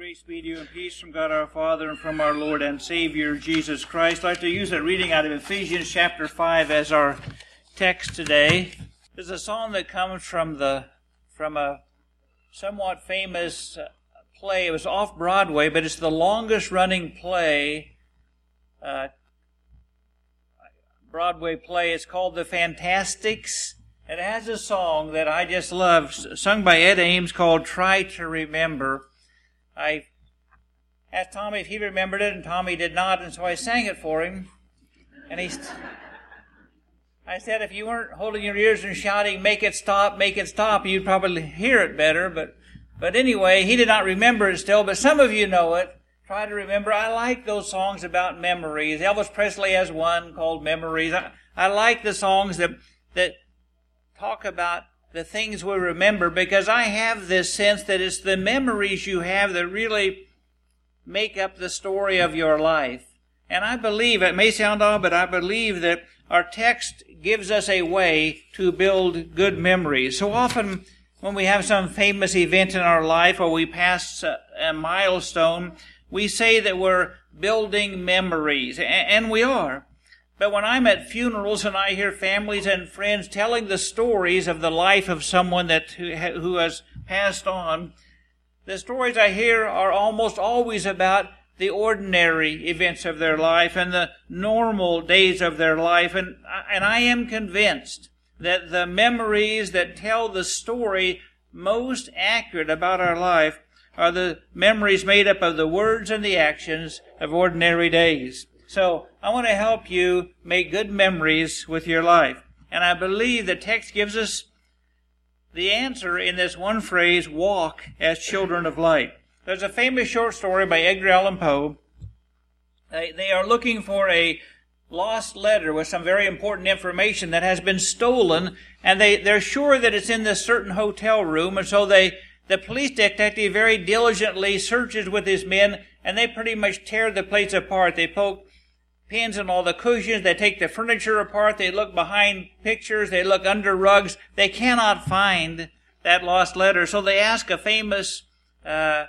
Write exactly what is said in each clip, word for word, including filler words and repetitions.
Grace be to you and peace from God our Father and from our Lord and Savior Jesus Christ. I'd like to use a reading out of Ephesians chapter five as our text today. There's a song that comes from the from a somewhat famous play. It was off Broadway, but it's the longest running play, uh, Broadway play. It's called The Fantastics. It has a song that I just love, sung by Ed Ames, called Try to Remember. I asked Tommy if he remembered it, and Tommy did not, and so I sang it for him. And he, I said, if you weren't holding your ears and shouting, make it stop, make it stop, you'd probably hear it better. But, but anyway, he did not remember it still, but some of you know it. Try to remember. I like those songs about memories. Elvis Presley has one called Memories. I, I like the songs that, that talk about the things we remember, because I have this sense that it's the memories you have that really make up the story of your life. And I believe, it may sound odd, but I believe that our text gives us a way to build good memories. So often when we have some famous event in our life or we pass a, a milestone, we say that we're building memories, and we are. But when I'm at funerals and I hear families and friends telling the stories of the life of someone that who has passed on, the stories I hear are almost always about the ordinary events of their life and the normal days of their life. And, and I am convinced that the memories that tell the story most accurate about our life are the memories made up of the words and the actions of ordinary days. So I want to help you make good memories with your life. And I believe the text gives us the answer in this one phrase, walk as children of light. There's a famous short story by Edgar Allan Poe. They, they are looking for a lost letter with some very important information that has been stolen, and they, they're sure that it's in this certain hotel room, and so they the police detective very diligently searches with his men, and they pretty much tear the place apart. They poke pins in all the cushions, they take the furniture apart, they look behind pictures, they look under rugs. They cannot find that lost letter. So they ask a famous uh,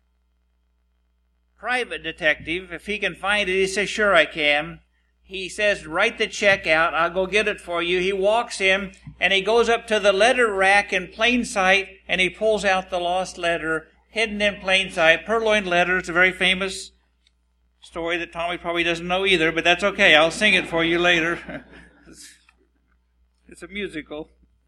private detective if he can find it. He says, sure I can. He says, write the check out, I'll go get it for you. He walks in and he goes up to the letter rack in plain sight and he pulls out the lost letter, hidden in plain sight. Purloined letter, it's a very famous story that Tommy probably doesn't know either, but that's okay. I'll sing it for you later. It's a musical.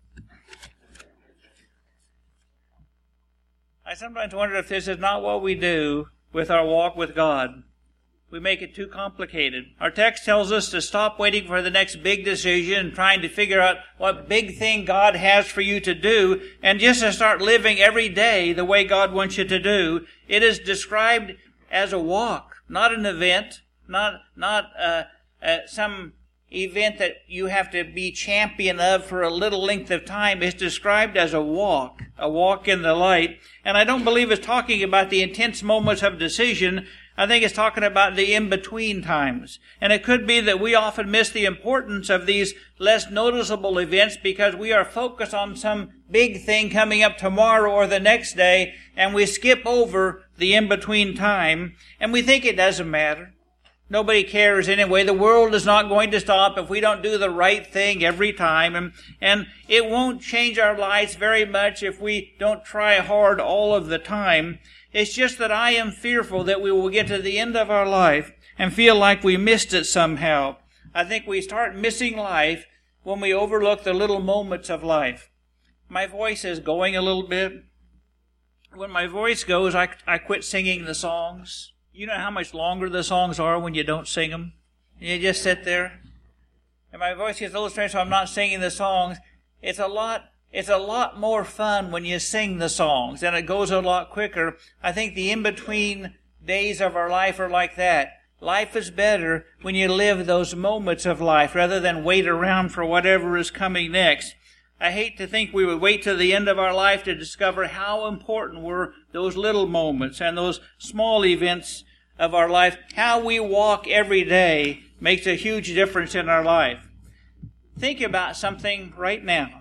I sometimes wonder if this is not what we do with our walk with God. We make it too complicated. Our text tells us to stop waiting for the next big decision and trying to figure out what big thing God has for you to do, and just to start living every day the way God wants you to do. It is described as a walk. Not an event, not not uh, uh, some event that you have to be champion of for a little length of time. It's described as a walk, a walk in the light. And I don't believe it's talking about the intense moments of decision. I think it's talking about the in-between times. And it could be that we often miss the importance of these less noticeable events because we are focused on some big thing coming up tomorrow or the next day, and we skip over the in-between time, and we think it doesn't matter. Nobody cares anyway. The world is not going to stop if we don't do the right thing every time, and, and it won't change our lives very much if we don't try hard all of the time. It's just that I am fearful that we will get to the end of our life and feel like we missed it somehow. I think we start missing life when we overlook the little moments of life. My voice is going a little bit. When my voice goes, I, I quit singing the songs. You know how much longer the songs are when you don't sing them? You just sit there. And my voice gets a little strange, so I'm not singing the songs. It's a lot It's a lot more fun when you sing the songs, and it goes a lot quicker. I think the in-between days of our life are like that. Life is better when you live those moments of life rather than wait around for whatever is coming next. I hate to think we would wait to the end of our life to discover how important were those little moments and those small events of our life. How we walk every day makes a huge difference in our life. Think about something right now.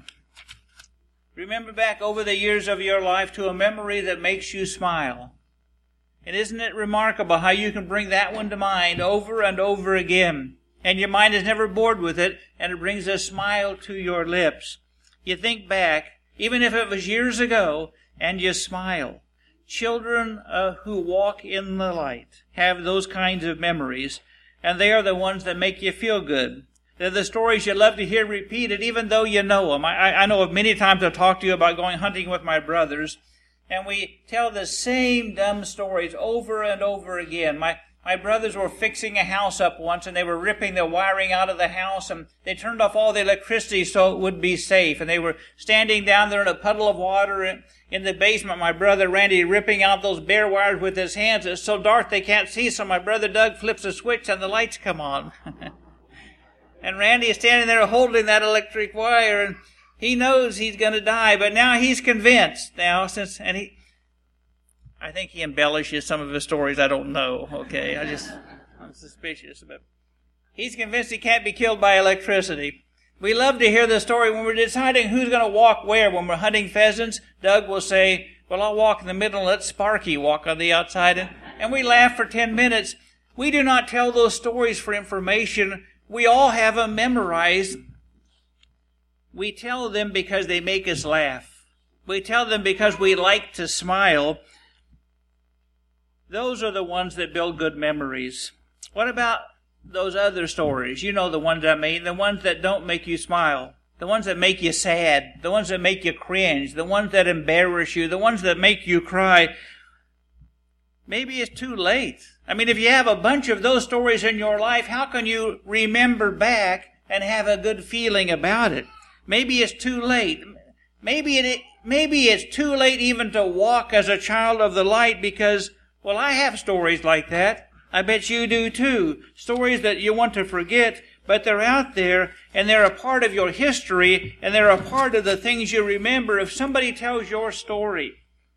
Remember back over the years of your life to a memory that makes you smile. And isn't it remarkable how you can bring that one to mind over and over again? And your mind is never bored with it, and it brings a smile to your lips. You think back, even if it was years ago, and you smile. Children uh, who walk in the light have those kinds of memories, and they are the ones that make you feel good. They're the stories you love to hear repeated, even though you know them. I, I know of many times I've talked to you about going hunting with my brothers, and we tell the same dumb stories over and over again. My my brothers were fixing a house up once, and they were ripping the wiring out of the house, and they turned off all the electricity so it would be safe. And they were standing down there in a puddle of water in, in the basement, my brother Randy ripping out those bare wires with his hands. It's so dark they can't see, so my brother Doug flips a switch and the lights come on. And Randy is standing there holding that electric wire, and he knows he's going to die, but now he's convinced. Now, since, and he, I think he embellishes some of his stories. I don't know, okay? I just, I'm suspicious. But he's convinced he can't be killed by electricity. We love to hear the story when we're deciding who's going to walk where. When we're hunting pheasants, Doug will say, well, I'll walk in the middle and let Sparky walk on the outside. And, and we laugh for ten minutes. We do not tell those stories for information. We all have them memorized. We tell them because they make us laugh. We tell them because we like to smile. Those are the ones that build good memories. What about those other stories? You know the ones I mean, the ones that don't make you smile, the ones that make you sad, the ones that make you cringe, the ones that embarrass you, the ones that make you cry. Maybe it's too late. I mean, if you have a bunch of those stories in your life, how can you remember back and have a good feeling about it? Maybe it's too late. Maybe it, maybe it's too late even to walk as a child of the light because, well, I have stories like that. I bet you do too. Stories that you want to forget, but they're out there and they're a part of your history and they're a part of the things you remember. If somebody tells your story,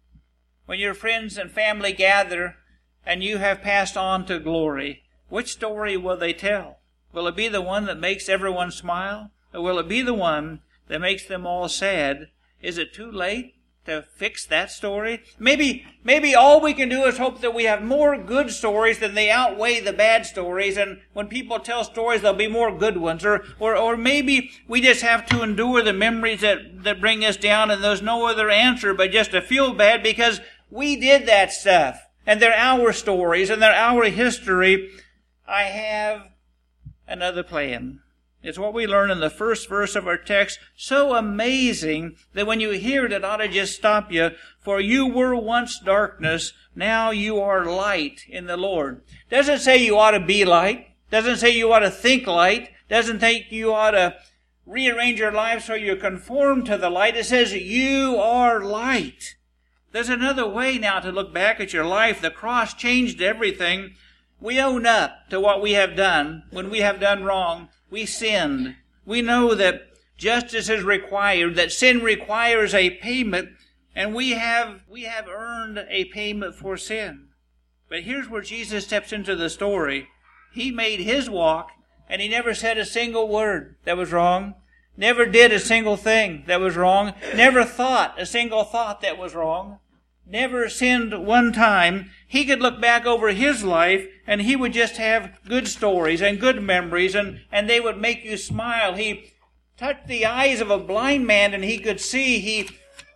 when your friends and family gather and you have passed on to glory, which story will they tell? Will it be the one that makes everyone smile? Or will it be the one that makes them all sad? Is it too late to fix that story? Maybe, maybe all we can do is hope that we have more good stories than they outweigh the bad stories. And when people tell stories, there'll be more good ones. Or, or, or maybe we just have to endure the memories that, that bring us down and there's no other answer but just to feel bad because we did that stuff. And they're our stories and they're our history. I have another plan. It's what we learn in the first verse of our text. So amazing that when you hear it, it ought to just stop you. For you were once darkness, now you are light in the Lord. Doesn't say you ought to be light. Doesn't say you ought to think light. Doesn't think you ought to rearrange your life so you conform to the light. It says you are light. There's another way now to look back at your life. The cross changed everything. We own up to what we have done. When we have done wrong, we sinned. We know that justice is required, that sin requires a payment, and we have we have earned a payment for sin. But here's where Jesus steps into the story. He made his walk, and he never said a single word that was wrong. Never did a single thing that was wrong. Never thought a single thought that was wrong. Never sinned one time. He could look back over his life and he would just have good stories and good memories and, and they would make you smile. He touched the eyes of a blind man and he could see. He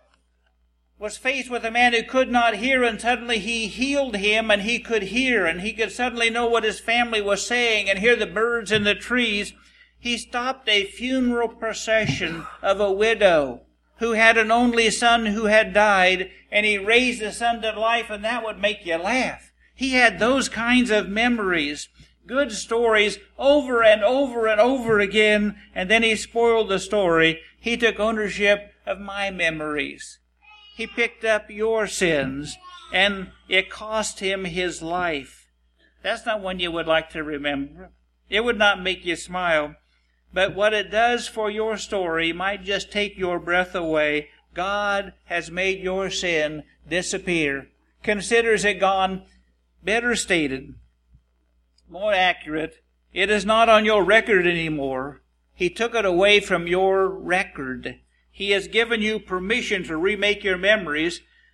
was faced with a man who could not hear and suddenly he healed him and he could hear and he could suddenly know what his family was saying and hear the birds in the trees. He stopped a funeral procession of a widow who had an only son who had died, and he raised the son to life, and that would make you laugh. He had those kinds of memories, good stories, over and over and over again, and then he spoiled the story. He took ownership of my memories. He picked up your sins, and it cost him his life. That's not one you would like to remember. It would not make you smile. But what it does for your story might just take your breath away. God has made your sin disappear. Considers it gone. Better stated, more accurate, it is not on your record anymore. He took it away from your record. He has given you permission to remake your memories.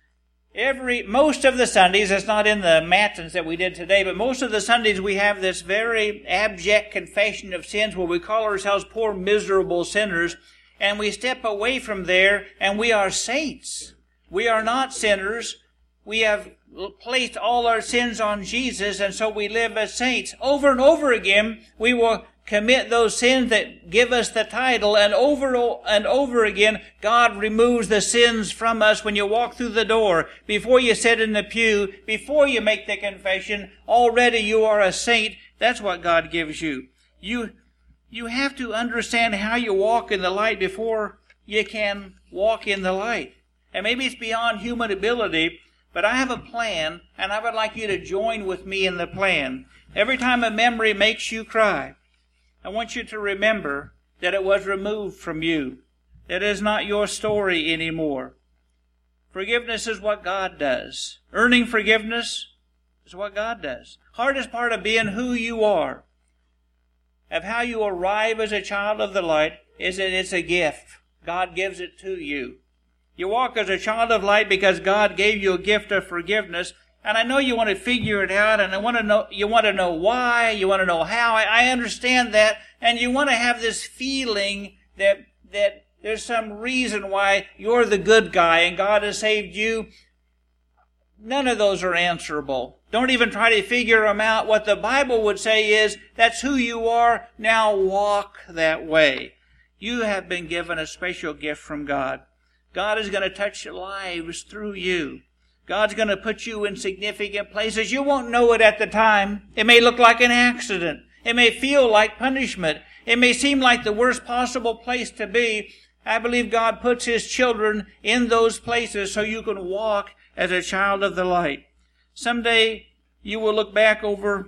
Every, most of the Sundays, it's not in the matins that we did today, but most of the Sundays we have this very abject confession of sins where we call ourselves poor miserable sinners, and we step away from there and we are saints. We are not sinners. We have placed all our sins on Jesus, and so we live as saints. Over and over again, we will commit those sins that give us the title, and over and over again, God removes the sins from us when you walk through the door, before you sit in the pew, before you make the confession. Already you are a saint. That's what God gives you. You, you have to understand how you walk in the light before you can walk in the light. And maybe it's beyond human ability, but I have a plan, and I would like you to join with me in the plan. Every time a memory makes you cry, I want you to remember that it was removed from you. That it is not your story anymore. Forgiveness is what God does. Earning forgiveness is what God does. Hardest part of being who you are, of how you arrive as a child of the light, is that it's a gift. God gives it to you. You walk as a child of light because God gave you a gift of forgiveness. And I know you want to figure it out, and I want to know, you want to know why, you want to know how. I, I understand that, and you want to have this feeling that, that there's some reason why you're the good guy and God has saved you. None of those are answerable. Don't even try to figure them out. What the Bible would say is, that's who you are, now walk that way. You have been given a special gift from God. God is going to touch lives through you. God's going to put you in significant places. You won't know it at the time. It may look like an accident. It may feel like punishment. It may seem like the worst possible place to be. I believe God puts His children in those places so you can walk as a child of the light. Someday you will look back over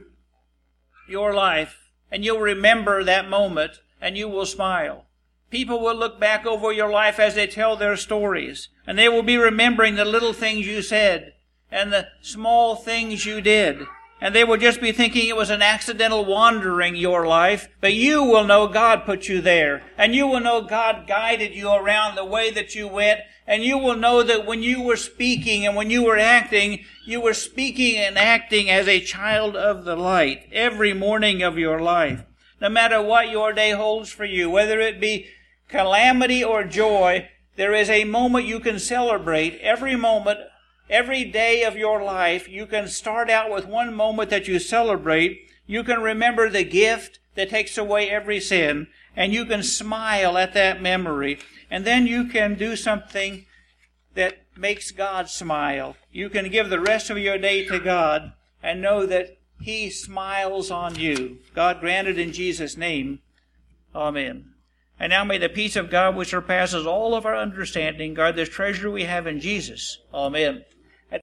your life and you'll remember that moment and you will smile. People will look back over your life as they tell their stories, and they will be remembering the little things you said and the small things you did. And they will just be thinking it was an accidental wandering your life, but you will know God put you there, and you will know God guided you around the way that you went, and you will know that when you were speaking and when you were acting, you were speaking and acting as a child of the light every morning of your life. No matter what your day holds for you, whether it be calamity or joy, there is a moment you can celebrate. Every moment, every day of your life, you can start out with one moment that you celebrate. You can remember the gift that takes away every sin, and you can smile at that memory. And then you can do something that makes God smile. You can give the rest of your day to God and know that He smiles on you. God grant it in Jesus' name. Amen. And now may the peace of God, which surpasses all of our understanding, guard this treasure we have in Jesus. Amen.